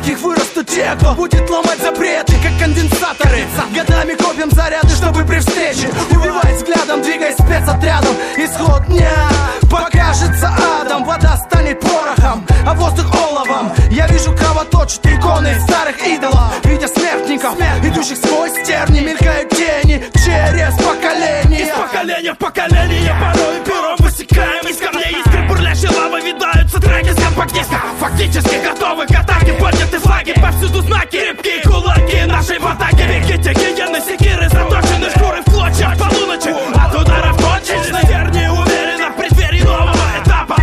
ярких вырастут те, кто будет ломать запреты, как конденсаторы. Годами копим заряды, чтобы при встрече убивать взглядом, двигаясь спецотрядом. Исход дня покажется адом, вода станет порохом, а воздух оловом. Я вижу кровоточат иконы старых идолов, видя смертников, идущих сквозь терни, мелькают тени через поколения. Из поколения в поколение порой пером высекаем из камней искры бурлящей лавы, видаются треки с компакт-диска. Фактически готовы к атаке, подняты флаги, повсюду знаки, крепкие кулаки нашей в атаке. Бегите, гиены, секиры, заточены шкуры в клочья в полуночи. От ударов точечны, вернее уверенно в преддверии нового этапа.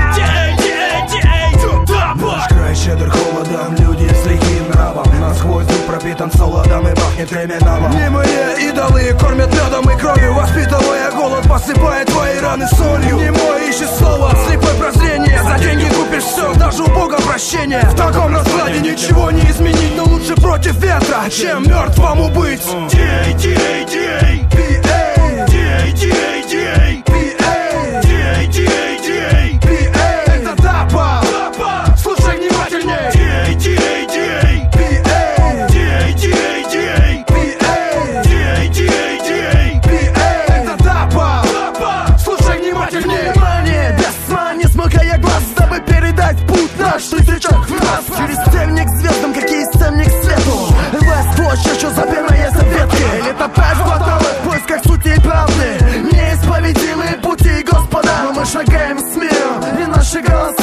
Наш край щедр холодом, люди с лихим нравом. Насквозь дух пропитан солодом и пахнет криминалом. Немые идолы кормят медом и кровью, воспитывая голод, посыпая твои раны солью. Немой ищет слово, слепое прозрение, за деньги купишь все, даже у Бога прощение. В таком раскладе ничего не изменить, но лучше против ветра, чем мертвому быть. Это Дапа, слушай внимательней. Это Дапа, слушай внимательней. Внимание, без сна не смыкая глаз, дабы передать путь наш тысячах фраз. Через темник к звездам, какие темник к свету. Вест площадь, что запинаясь от ветки. Летопад хватало в поисках сути и правды. Неисповедимые пути, Господа, но мы шагаем с миром, и наши голоса